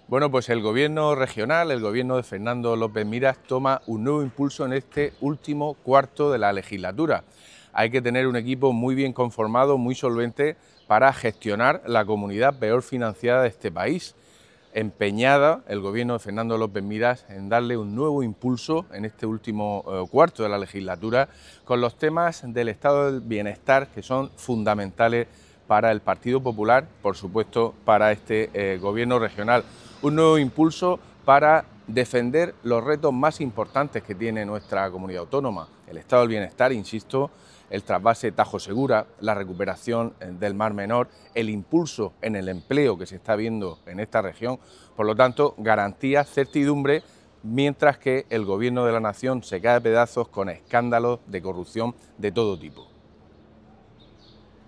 Bueno, pues el gobierno regional, el gobierno de Fernando López Miras, toma un nuevo impulso en este último cuarto de la legislatura. Hay que tener un equipo muy bien conformado, muy solvente, para gestionar la comunidad peor financiada de este país. Empeñada el gobierno de Fernando López Miras en darle un nuevo impulso en este último cuarto de la legislatura con los temas del estado del bienestar, que son fundamentales para el Partido Popular, por supuesto para este gobierno regional. Un nuevo impulso para defender los retos más importantes que tiene nuestra comunidad autónoma, el estado del bienestar, insisto, el trasvase Tajo Segura, la recuperación del Mar Menor, el impulso en el empleo que se está viendo en esta región. Por lo tanto, garantías, certidumbre, mientras que el gobierno de la nación se cae a pedazos con escándalos de corrupción de todo tipo.